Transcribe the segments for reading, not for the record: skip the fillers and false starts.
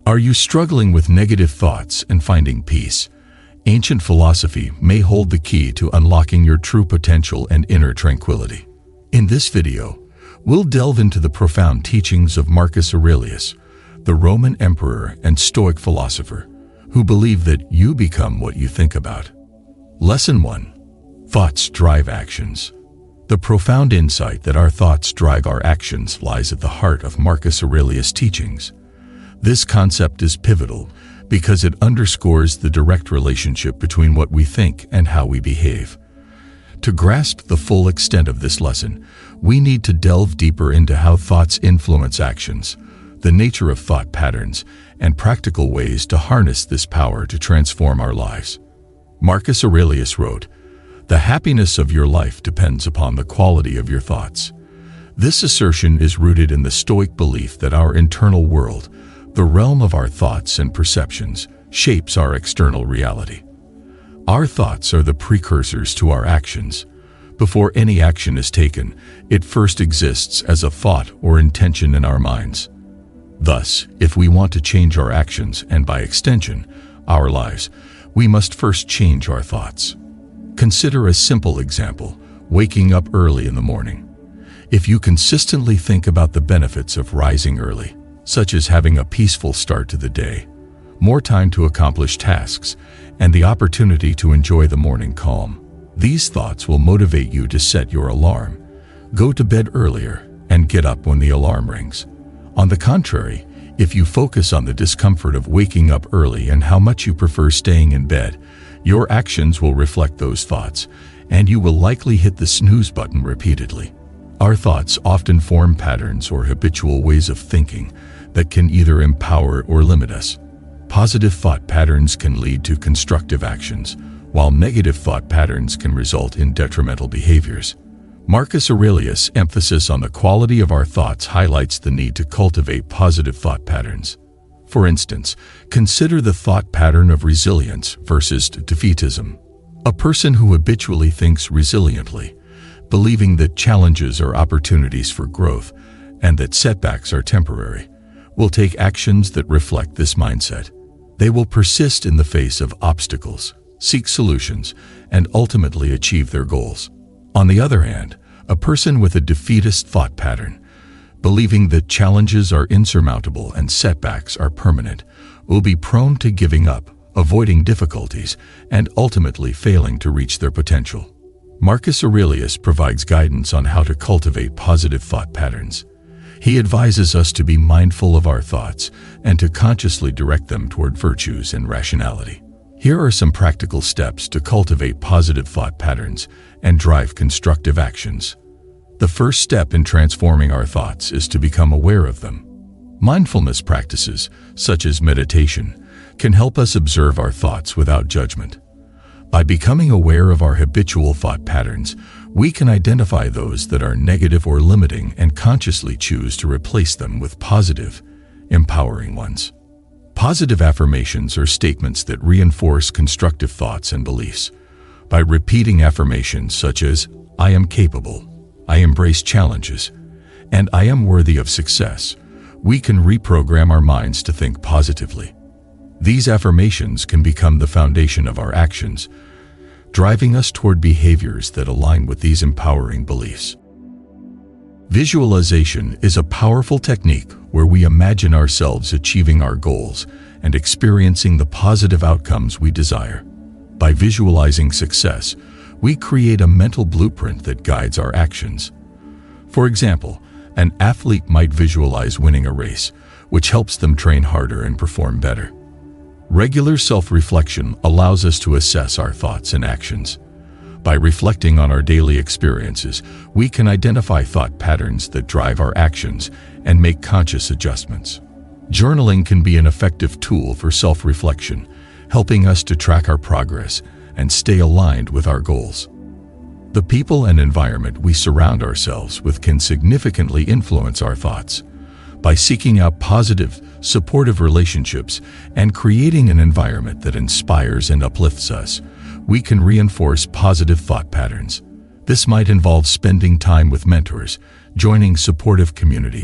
Are you struggling with negative thoughts and finding peace? Ancient philosophy may hold the key to unlocking your true potential and inner tranquility. In this video, we'll delve into the profound teachings of Marcus Aurelius, the Roman emperor and Stoic philosopher, who believed that you become what you think about. Lesson 1. Thoughts drive actions. The profound insight that our thoughts drive our actions lies at the heart of Marcus Aurelius' teachings. This concept is pivotal because it underscores the direct relationship between what we think and how we behave. To grasp the full extent of this lesson, we need to delve deeper into how thoughts influence actions, the nature of thought patterns, and practical ways to harness this power to transform our lives. Marcus Aurelius wrote, "The happiness of your life depends upon the quality of your thoughts." This assertion is rooted in the Stoic belief that our internal world, the realm of our thoughts and perceptions, shapes our external reality. Our thoughts are the precursors to our actions. Before any action is taken, it first exists as a thought or intention in our minds. Thus, if we want to change our actions and by extension, our lives, we must first change our thoughts. Consider a simple example, waking up early in the morning. If you consistently think about the benefits of rising early, such as having a peaceful start to the day, more time to accomplish tasks, and the opportunity to enjoy the morning calm, these thoughts will motivate you to set your alarm, go to bed earlier, and get up when the alarm rings. On the contrary, if you focus on the discomfort of waking up early and how much you prefer staying in bed, your actions will reflect those thoughts, and you will likely hit the snooze button repeatedly. Our thoughts often form patterns or habitual ways of thinking that can either empower or limit us. Positive thought patterns can lead to constructive actions, while negative thought patterns can result in detrimental behaviors. Marcus Aurelius' emphasis on the quality of our thoughts highlights the need to cultivate positive thought patterns. For instance, consider the thought pattern of resilience versus defeatism. A person who habitually thinks resiliently, believing that challenges are opportunities for growth and that setbacks are temporary, will take actions that reflect this mindset. They will persist in the face of obstacles, seek solutions, and ultimately achieve their goals. On the other hand, a person with a defeatist thought pattern, believing that challenges are insurmountable and setbacks are permanent, will be prone to giving up, avoiding difficulties, and ultimately failing to reach their potential. Marcus Aurelius provides guidance on how to cultivate positive thought patterns. He advises us to be mindful of our thoughts and to consciously direct them toward virtues and rationality. Here are some practical steps to cultivate positive thought patterns and drive constructive actions. The first step in transforming our thoughts is to become aware of them. Mindfulness practices, such as meditation, can help us observe our thoughts without judgment. By becoming aware of our habitual thought patterns, we can identify those that are negative or limiting and consciously choose to replace them with positive, empowering ones. Positive affirmations are statements that reinforce constructive thoughts and beliefs. By repeating affirmations such as, "I am capable," "I embrace challenges," and "I am worthy of success," we can reprogram our minds to think positively. These affirmations can become the foundation of our actions, driving us toward behaviors that align with these empowering beliefs. Visualization is a powerful technique where we imagine ourselves achieving our goals and experiencing the positive outcomes we desire. By visualizing success, we create a mental blueprint that guides our actions. For example, an athlete might visualize winning a race, which helps them train harder and perform better. Regular self-reflection allows us to assess our thoughts and actions. By reflecting on our daily experiences, we can identify thought patterns that drive our actions and make conscious adjustments. Journaling can be an effective tool for self-reflection, helping us to track our progress and stay aligned with our goals. The people and environment we surround ourselves with can significantly influence our thoughts. By seeking out positive, supportive relationships and creating an environment that inspires and uplifts us, we can reinforce positive thought patterns. This might involve spending time with mentors, joining supportive communities,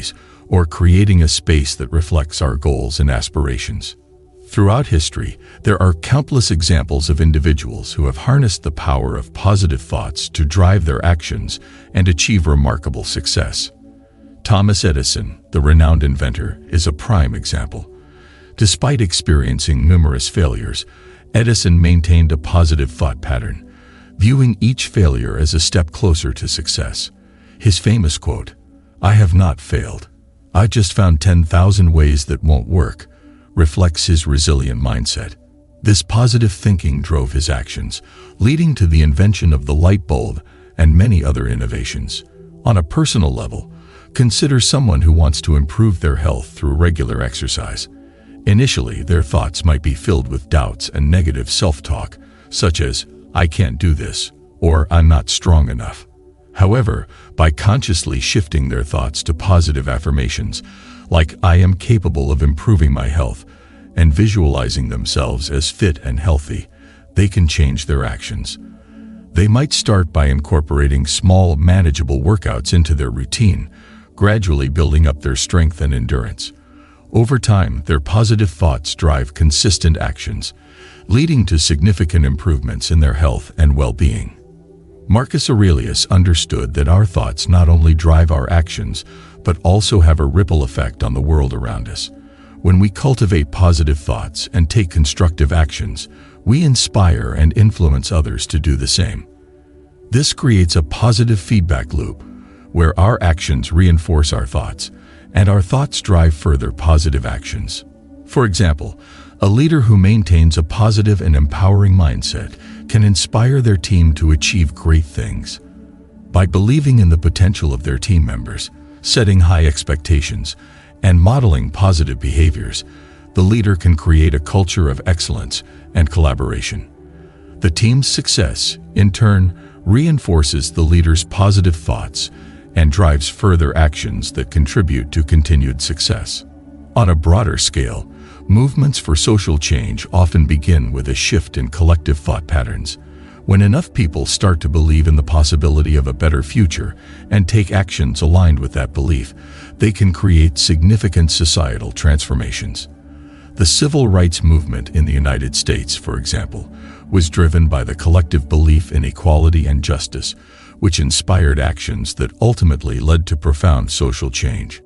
or creating a space that reflects our goals and aspirations. Throughout history, there are countless examples of individuals who have harnessed the power of positive thoughts to drive their actions and achieve remarkable success. Thomas Edison, the renowned inventor, is a prime example. Despite experiencing numerous failures, Edison maintained a positive thought pattern, viewing each failure as a step closer to success. His famous quote, "I have not failed. I just found 10,000 ways that won't work," reflects his resilient mindset. This positive thinking drove his actions, leading to the invention of the light bulb and many other innovations. On a personal level, consider someone who wants to improve their health through regular exercise. Initially, their thoughts might be filled with doubts and negative self-talk, such as, "I can't do this," or "I'm not strong enough." However, by consciously shifting their thoughts to positive affirmations, like "I am capable of improving my health," and visualizing themselves as fit and healthy, they can change their actions. They might start by incorporating small, manageable workouts into their routine, gradually building up their strength and endurance. Over time, their positive thoughts drive consistent actions, leading to significant improvements in their health and well-being. Marcus Aurelius understood that our thoughts not only drive our actions, but also have a ripple effect on the world around us. When we cultivate positive thoughts and take constructive actions, we inspire and influence others to do the same. This creates a positive feedback loop, where our actions reinforce our thoughts, and our thoughts drive further positive actions. For example, a leader who maintains a positive and empowering mindset can inspire their team to achieve great things. By believing in the potential of their team members, setting high expectations, and modeling positive behaviors, the leader can create a culture of excellence and collaboration. The team's success, in turn, reinforces the leader's positive thoughts and drives further actions that contribute to continued success. On a broader scale, movements for social change often begin with a shift in collective thought patterns. When enough people start to believe in the possibility of a better future and take actions aligned with that belief, they can create significant societal transformations. The civil rights movement in the United States, for example, was driven by the collective belief in equality and justice, which inspired actions that ultimately led to profound social change.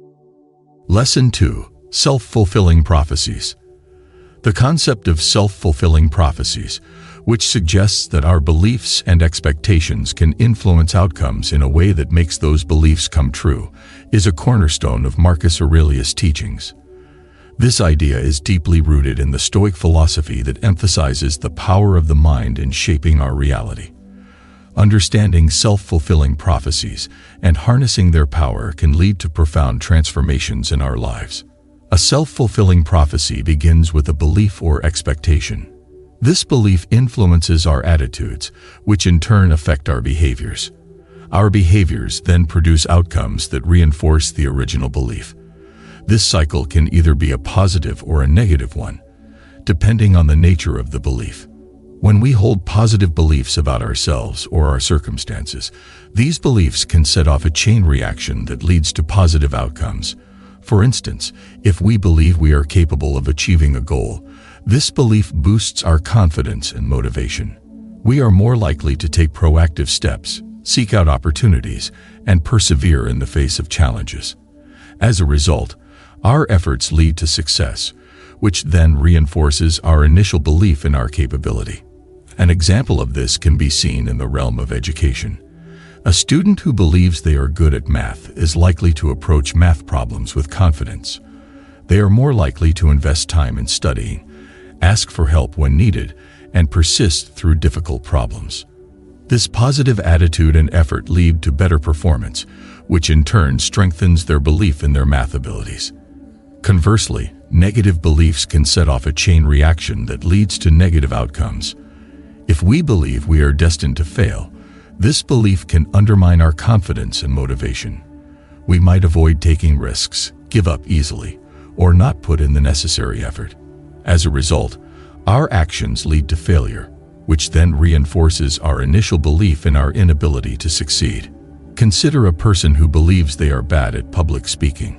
Lesson 2. Self-fulfilling prophecies. The concept of self-fulfilling prophecies, which suggests that our beliefs and expectations can influence outcomes in a way that makes those beliefs come true, is a cornerstone of Marcus Aurelius' teachings. This idea is deeply rooted in the Stoic philosophy that emphasizes the power of the mind in shaping our reality. Understanding self-fulfilling prophecies and harnessing their power can lead to profound transformations in our lives. A self-fulfilling prophecy begins with a belief or expectation. This belief influences our attitudes, which in turn affect our behaviors. Our behaviors then produce outcomes that reinforce the original belief. This cycle can either be a positive or a negative one, depending on the nature of the belief. When we hold positive beliefs about ourselves or our circumstances, these beliefs can set off a chain reaction that leads to positive outcomes. For instance, if we believe we are capable of achieving a goal, this belief boosts our confidence and motivation. We are more likely to take proactive steps, seek out opportunities, and persevere in the face of challenges. As a result, our efforts lead to success, which then reinforces our initial belief in our capability. An example of this can be seen in the realm of education. A student who believes they are good at math is likely to approach math problems with confidence. They are more likely to invest time in studying, ask for help when needed, and persist through difficult problems. This positive attitude and effort lead to better performance, which in turn strengthens their belief in their math abilities. Conversely, negative beliefs can set off a chain reaction that leads to negative outcomes. If we believe we are destined to fail, this belief can undermine our confidence and motivation. We might avoid taking risks, give up easily, or not put in the necessary effort. As a result, our actions lead to failure, which then reinforces our initial belief in our inability to succeed. Consider a person who believes they are bad at public speaking.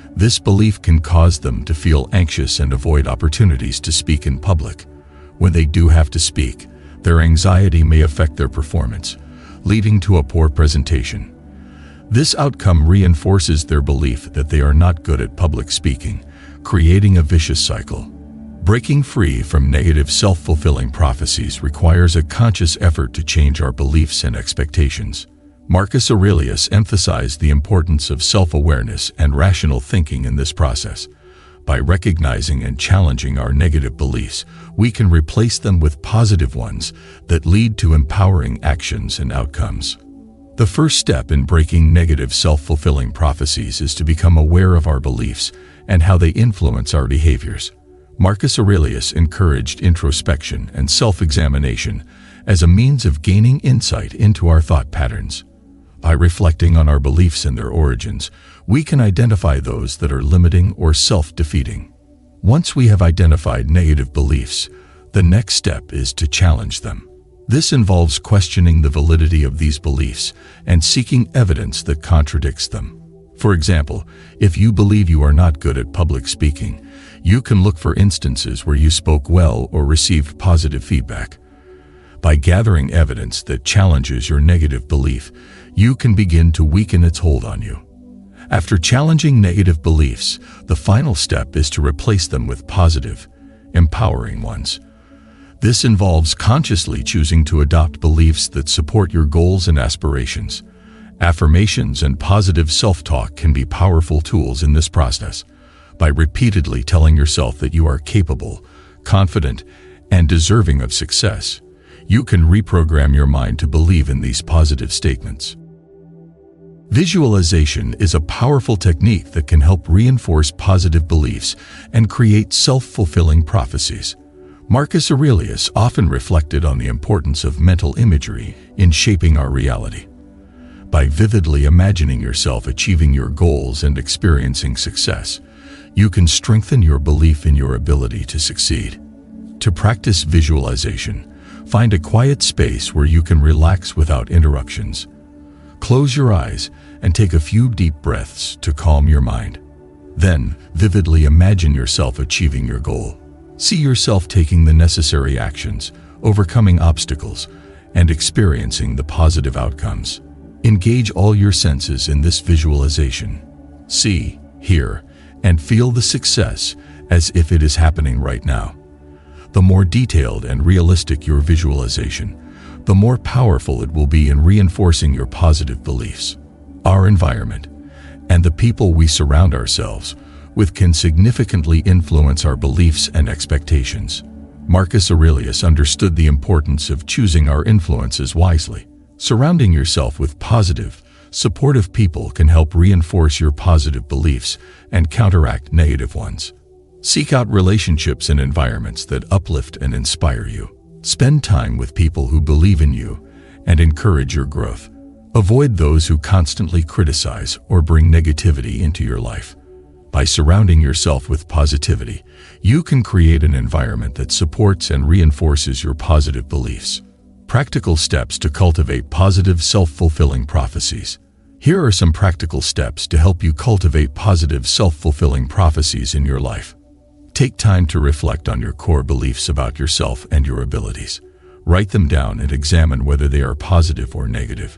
This belief can cause them to feel anxious and avoid opportunities to speak in public. When they do have to speak, their anxiety may affect their performance, leading to a poor presentation. This outcome reinforces their belief that they are not good at public speaking, creating a vicious cycle. Breaking free from negative self-fulfilling prophecies requires a conscious effort to change our beliefs and expectations. Marcus Aurelius emphasized the importance of self-awareness and rational thinking in this process. By recognizing and challenging our negative beliefs, we can replace them with positive ones that lead to empowering actions and outcomes. The first step in breaking negative self-fulfilling prophecies is to become aware of our beliefs and how they influence our behaviors. Marcus Aurelius encouraged introspection and self-examination as a means of gaining insight into our thought patterns. By reflecting on our beliefs and their origins, we can identify those that are limiting or self-defeating. Once we have identified negative beliefs, the next step is to challenge them. This involves questioning the validity of these beliefs and seeking evidence that contradicts them. For example, if you believe you are not good at public speaking, you can look for instances where you spoke well or received positive feedback. By gathering evidence that challenges your negative belief, you can begin to weaken its hold on you. After challenging negative beliefs, the final step is to replace them with positive, empowering ones. This involves consciously choosing to adopt beliefs that support your goals and aspirations. Affirmations and positive self-talk can be powerful tools in this process. By repeatedly telling yourself that you are capable, confident, and deserving of success, you can reprogram your mind to believe in these positive statements. Visualization is a powerful technique that can help reinforce positive beliefs and create self-fulfilling prophecies. Marcus Aurelius often reflected on the importance of mental imagery in shaping our reality. By vividly imagining yourself achieving your goals and experiencing success, you can strengthen your belief in your ability to succeed. To practice visualization, find a quiet space where you can relax without interruptions. Close your eyes and take a few deep breaths to calm your mind. Then, vividly imagine yourself achieving your goal. See yourself taking the necessary actions, overcoming obstacles, and experiencing the positive outcomes. Engage all your senses in this visualization. See, hear, and feel the success as if it is happening right now. The more detailed and realistic your visualization, the more powerful it will be in reinforcing your positive beliefs. Our environment and the people we surround ourselves with can significantly influence our beliefs and expectations. Marcus Aurelius understood the importance of choosing our influences wisely. Surrounding yourself with positive, supportive people can help reinforce your positive beliefs and counteract negative ones. Seek out relationships and environments that uplift and inspire you. Spend time with people who believe in you and encourage your growth. Avoid those who constantly criticize or bring negativity into your life. By surrounding yourself with positivity, you can create an environment that supports and reinforces your positive beliefs. Practical steps to cultivate positive self-fulfilling prophecies. Here are some practical steps to help you cultivate positive self-fulfilling prophecies in your life. Take time to reflect on your core beliefs about yourself and your abilities. Write them down and examine whether they are positive or negative.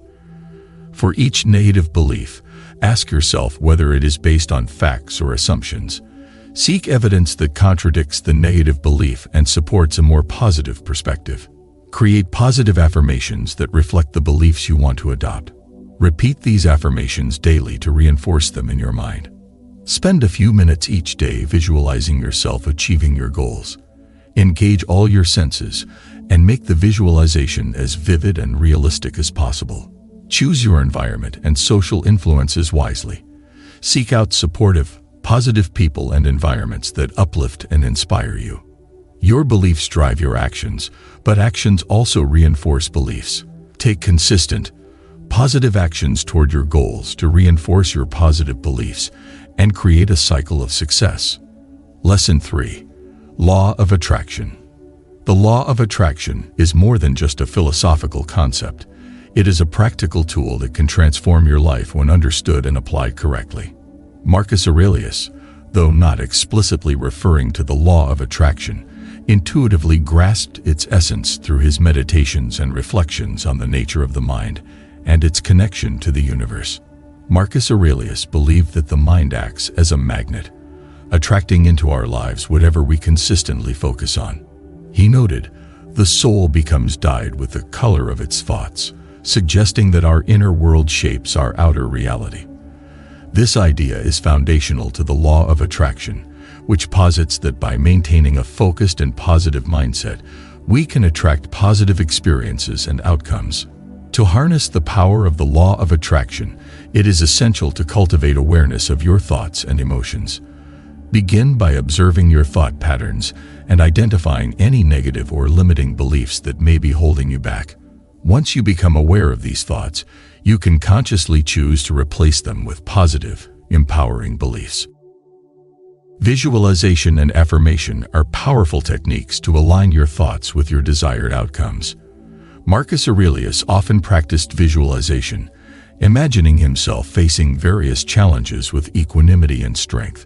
For each negative belief, ask yourself whether it is based on facts or assumptions. Seek evidence that contradicts the negative belief and supports a more positive perspective. Create positive affirmations that reflect the beliefs you want to adopt. Repeat these affirmations daily to reinforce them in your mind. Spend a few minutes each day visualizing yourself achieving your goals. Engage all your senses and make the visualization as vivid and realistic as possible. Choose your environment and social influences wisely. Seek out supportive, positive people and environments that uplift and inspire you. Your beliefs drive your actions, but actions also reinforce beliefs. Take consistent, positive actions toward your goals to reinforce your positive beliefs and create a cycle of success. Lesson 3. Law of Attraction. The law of attraction is more than just a philosophical concept. It is a practical tool that can transform your life when understood and applied correctly. Marcus Aurelius, though not explicitly referring to the law of attraction, intuitively grasped its essence through his meditations and reflections on the nature of the mind and its connection to the universe. Marcus Aurelius believed that the mind acts as a magnet, attracting into our lives whatever we consistently focus on. He noted, "The soul becomes dyed with the color of its thoughts," suggesting that our inner world shapes our outer reality. This idea is foundational to the law of attraction, which posits that by maintaining a focused and positive mindset, we can attract positive experiences and outcomes. To harness the power of the law of attraction, it is essential to cultivate awareness of your thoughts and emotions. Begin by observing your thought patterns and identifying any negative or limiting beliefs that may be holding you back. Once you become aware of these thoughts, you can consciously choose to replace them with positive, empowering beliefs. Visualization and affirmation are powerful techniques to align your thoughts with your desired outcomes. Marcus Aurelius often practiced visualization, imagining himself facing various challenges with equanimity and strength.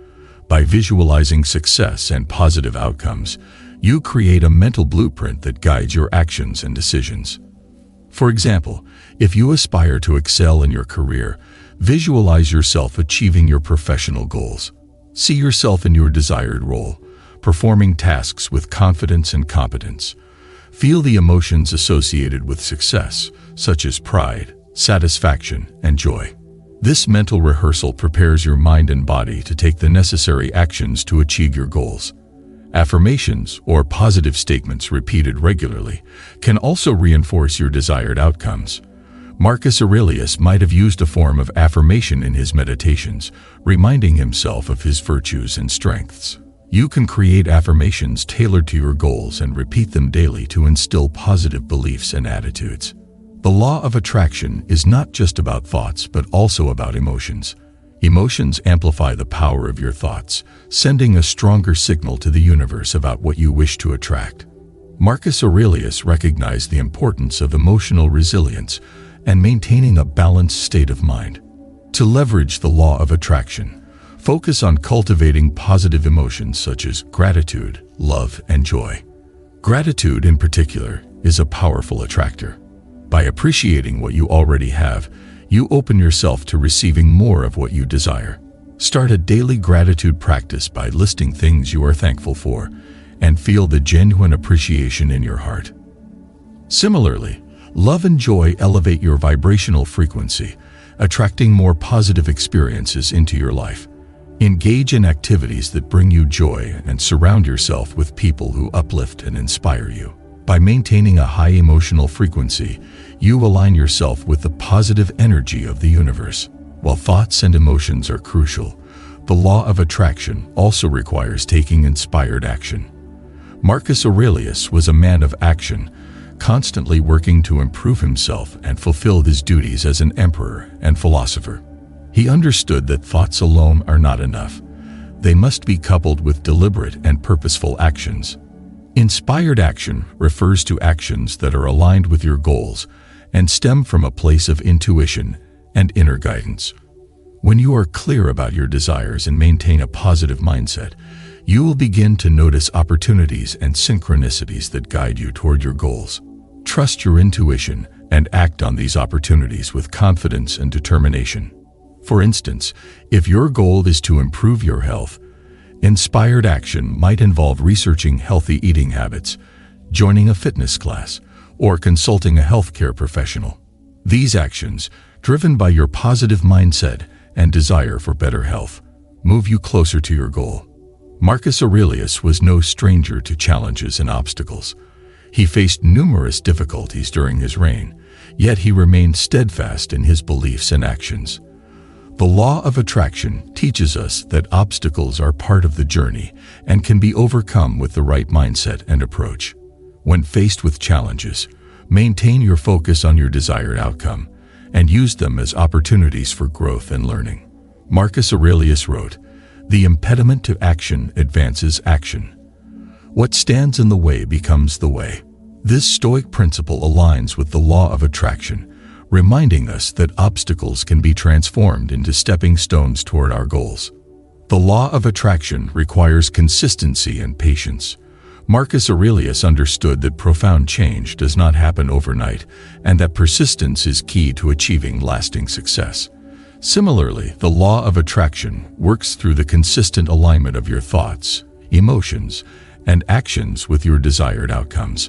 By visualizing success and positive outcomes, you create a mental blueprint that guides your actions and decisions. For example, if you aspire to excel in your career, visualize yourself achieving your professional goals. See yourself in your desired role, performing tasks with confidence and competence. Feel the emotions associated with success, such as pride, satisfaction, and joy. This mental rehearsal prepares your mind and body to take the necessary actions to achieve your goals. Affirmations, or positive statements repeated regularly, can also reinforce your desired outcomes. Marcus Aurelius might have used a form of affirmation in his meditations, reminding himself of his virtues and strengths. You can create affirmations tailored to your goals and repeat them daily to instill positive beliefs and attitudes. The law of attraction is not just about thoughts, but also about emotions. Emotions amplify the power of your thoughts, sending a stronger signal to the universe about what you wish to attract. Marcus Aurelius recognized the importance of emotional resilience and maintaining a balanced state of mind. To leverage the law of attraction, focus on cultivating positive emotions such as gratitude, love, and joy. Gratitude, in particular, is a powerful attractor. By appreciating what you already have, you open yourself to receiving more of what you desire. Start a daily gratitude practice by listing things you are thankful for and feel the genuine appreciation in your heart. Similarly, love and joy elevate your vibrational frequency, attracting more positive experiences into your life. Engage in activities that bring you joy and surround yourself with people who uplift and inspire you. By maintaining a high emotional frequency, you align yourself with the positive energy of the universe. While thoughts and emotions are crucial, the law of attraction also requires taking inspired action. Marcus Aurelius was a man of action, constantly working to improve himself and fulfill his duties as an emperor and philosopher. He understood that thoughts alone are not enough. They must be coupled with deliberate and purposeful actions. Inspired action refers to actions that are aligned with your goals and stem from a place of intuition and inner guidance. When you are clear about your desires and maintain a positive mindset, you will begin to notice opportunities and synchronicities that guide you toward your goals. Trust your intuition and act on these opportunities with confidence and determination. For instance, if your goal is to improve your health, inspired action might involve researching healthy eating habits, joining a fitness class, or consulting a healthcare professional. These actions, driven by your positive mindset and desire for better health, move you closer to your goal. Marcus Aurelius was no stranger to challenges and obstacles. He faced numerous difficulties during his reign, yet he remained steadfast in his beliefs and actions. The law of attraction teaches us that obstacles are part of the journey and can be overcome with the right mindset and approach. When faced with challenges, maintain your focus on your desired outcome and use them as opportunities for growth and learning. Marcus Aurelius wrote, "The impediment to action advances action. What stands in the way becomes the way." This Stoic principle aligns with the law of attraction, reminding us that obstacles can be transformed into stepping stones toward our goals. The law of attraction requires consistency and patience. Marcus Aurelius understood that profound change does not happen overnight, and that persistence is key to achieving lasting success. Similarly, the law of attraction works through the consistent alignment of your thoughts, emotions, and actions with your desired outcomes.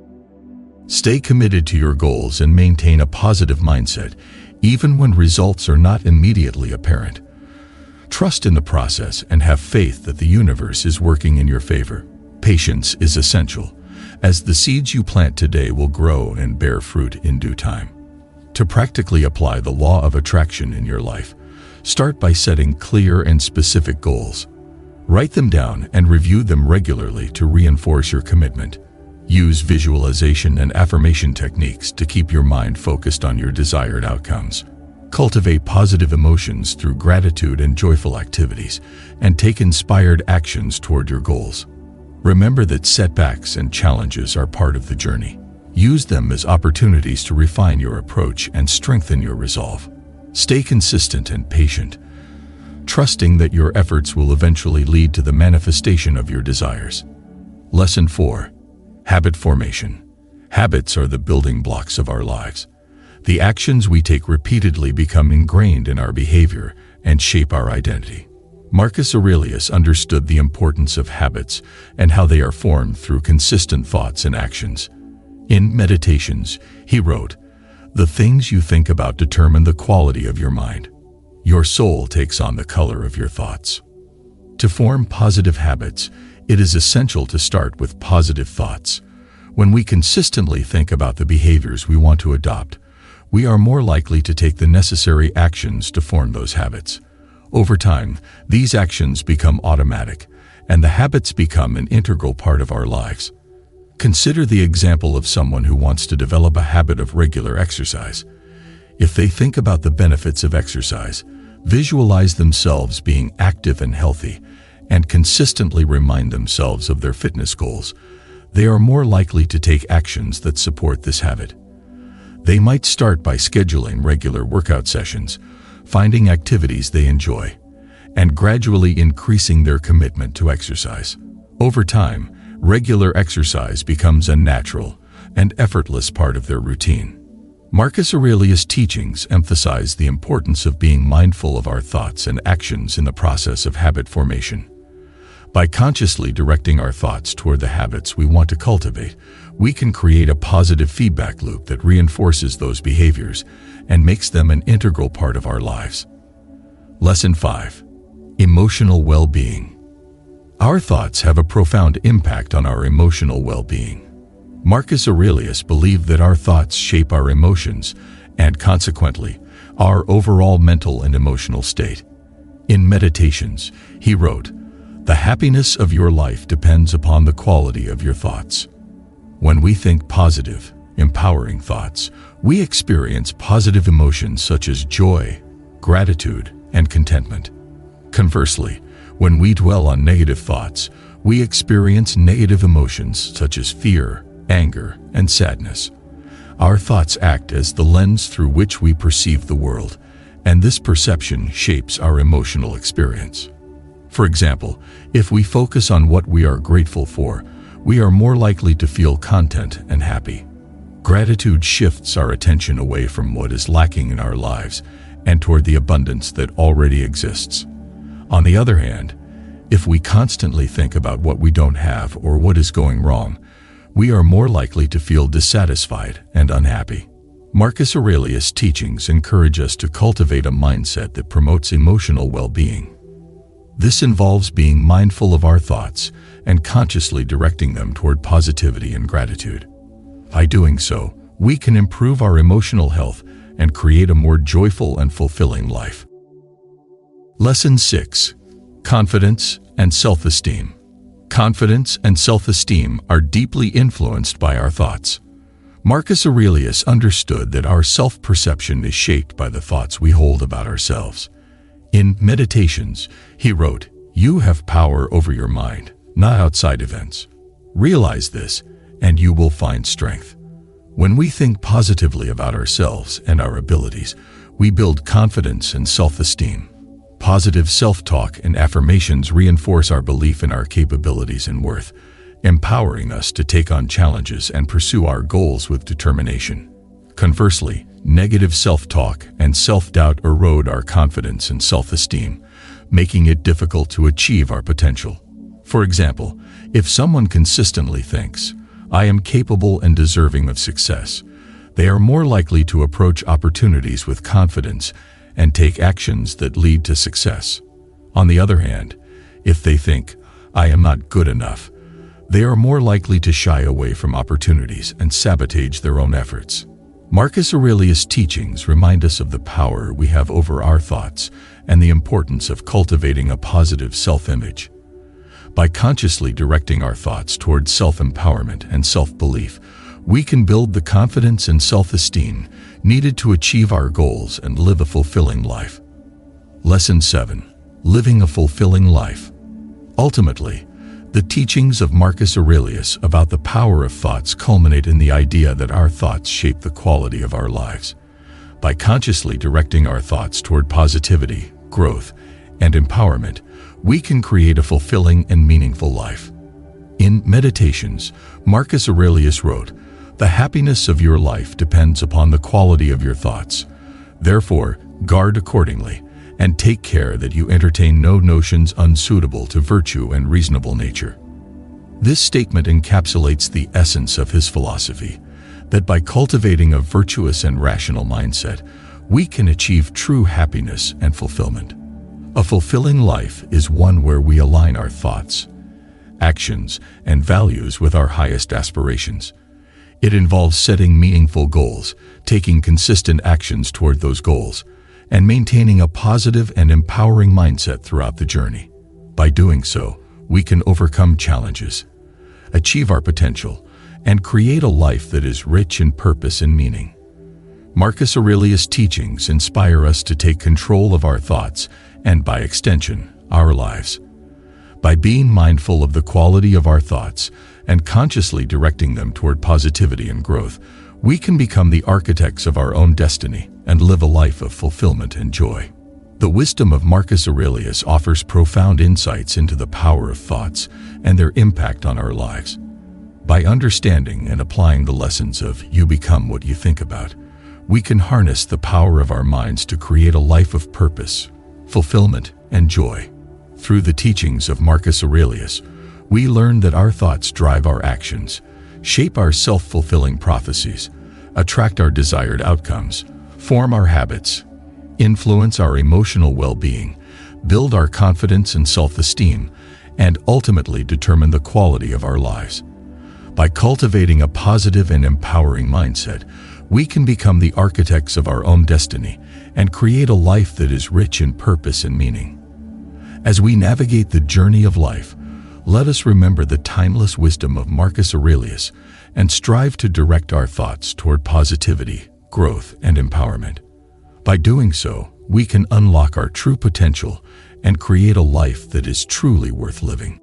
Stay committed to your goals and maintain a positive mindset, even when results are not immediately apparent. Trust in the process and have faith that the universe is working in your favor. Patience is essential, as the seeds you plant today will grow and bear fruit in due time. To practically apply the law of attraction in your life, start by setting clear and specific goals. Write them down and review them regularly to reinforce your commitment. Use visualization and affirmation techniques to keep your mind focused on your desired outcomes. Cultivate positive emotions through gratitude and joyful activities, and take inspired actions toward your goals. Remember that setbacks and challenges are part of the journey. Use them as opportunities to refine your approach and strengthen your resolve. Stay consistent and patient, trusting that your efforts will eventually lead to the manifestation of your desires. Lesson 4. Habit formation. Habits are the building blocks of our lives. The actions we take repeatedly become ingrained in our behavior and shape our identity. Marcus Aurelius understood the importance of habits and how they are formed through consistent thoughts and actions. In Meditations, he wrote, "The things you think about determine the quality of your mind. Your soul takes on the color of your thoughts." To form positive habits, it is essential to start with positive thoughts. When we consistently think about the behaviors we want to adopt, we are more likely to take the necessary actions to form those habits. Over time, these actions become automatic, and the habits become an integral part of our lives. Consider the example of someone who wants to develop a habit of regular exercise. If they think about the benefits of exercise, visualize themselves being active and healthy, and consistently remind themselves of their fitness goals, they are more likely to take actions that support this habit. They might start by scheduling regular workout sessions, finding activities they enjoy, and gradually increasing their commitment to exercise. Over time, regular exercise becomes a natural and effortless part of their routine. Marcus Aurelius' teachings emphasize the importance of being mindful of our thoughts and actions in the process of habit formation. By consciously directing our thoughts toward the habits we want to cultivate, we can create a positive feedback loop that reinforces those behaviors and makes them an integral part of our lives. Lesson 5. Emotional well-being. Our thoughts have a profound impact on our emotional well-being. Marcus Aurelius believed that our thoughts shape our emotions and, consequently, our overall mental and emotional state. In Meditations, he wrote, "The happiness of your life depends upon the quality of your thoughts." When we think positive, empowering thoughts, we experience positive emotions such as joy, gratitude, and contentment. Conversely, when we dwell on negative thoughts, we experience negative emotions such as fear, anger, and sadness. Our thoughts act as the lens through which we perceive the world, and this perception shapes our emotional experience. For example, if we focus on what we are grateful for, we are more likely to feel content and happy. Gratitude shifts our attention away from what is lacking in our lives and toward the abundance that already exists. On the other hand, if we constantly think about what we don't have or what is going wrong, we are more likely to feel dissatisfied and unhappy. Marcus Aurelius' teachings encourage us to cultivate a mindset that promotes emotional well-being. This involves being mindful of our thoughts and consciously directing them toward positivity and gratitude. By doing so, we can improve our emotional health and create a more joyful and fulfilling life. Lesson 6. Confidence and self-esteem. Confidence and self-esteem are deeply influenced by our thoughts. Marcus Aurelius understood that our self-perception is shaped by the thoughts we hold about ourselves. In Meditations, he wrote, "You have power over your mind, not outside events. Realize this, and you will find strength." When we think positively about ourselves and our abilities, we build confidence and self-esteem. Positive self-talk and affirmations reinforce our belief in our capabilities and worth, empowering us to take on challenges and pursue our goals with determination. Conversely, negative self-talk and self-doubt erode our confidence and self-esteem, making it difficult to achieve our potential. For example, if someone consistently thinks, "I am capable and deserving of success," they are more likely to approach opportunities with confidence and take actions that lead to success. On the other hand, if they think, "I am not good enough," they are more likely to shy away from opportunities and sabotage their own efforts. Marcus Aurelius' teachings remind us of the power we have over our thoughts and the importance of cultivating a positive self-image. By consciously directing our thoughts towards self-empowerment and self-belief, we can build the confidence and self-esteem needed to achieve our goals and live a fulfilling life. Lesson 7. Living a fulfilling life. Ultimately, the teachings of Marcus Aurelius about the power of thoughts culminate in the idea that our thoughts shape the quality of our lives. By consciously directing our thoughts toward positivity, growth, and empowerment, we can create a fulfilling and meaningful life. In Meditations, Marcus Aurelius wrote, "The happiness of your life depends upon the quality of your thoughts. Therefore, guard accordingly, and take care that you entertain no notions unsuitable to virtue and reasonable nature." This statement encapsulates the essence of his philosophy, that by cultivating a virtuous and rational mindset, we can achieve true happiness and fulfillment. A fulfilling life is one where we align our thoughts, actions, and values with our highest aspirations. It involves setting meaningful goals, taking consistent actions toward those goals, and maintaining a positive and empowering mindset throughout the journey. By doing so, we can overcome challenges, achieve our potential, and create a life that is rich in purpose and meaning. Marcus Aurelius' teachings inspire us to take control of our thoughts and, by extension, our lives. By being mindful of the quality of our thoughts and consciously directing them toward positivity and growth, we can become the architects of our own destiny and live a life of fulfillment and joy. The wisdom of Marcus Aurelius offers profound insights into the power of thoughts and their impact on our lives. By understanding and applying the lessons of "you become what you think about," we can harness the power of our minds to create a life of purpose, fulfillment, and joy. Through the teachings of Marcus Aurelius, we learn that our thoughts drive our actions, shape our self-fulfilling prophecies, attract our desired outcomes, form our habits, influence our emotional well-being, build our confidence and self-esteem, and ultimately determine the quality of our lives. By cultivating a positive and empowering mindset, we can become the architects of our own destiny and create a life that is rich in purpose and meaning. As we navigate the journey of life, let us remember the timeless wisdom of Marcus Aurelius and strive to direct our thoughts toward positivity, growth, and empowerment. By doing so, we can unlock our true potential and create a life that is truly worth living.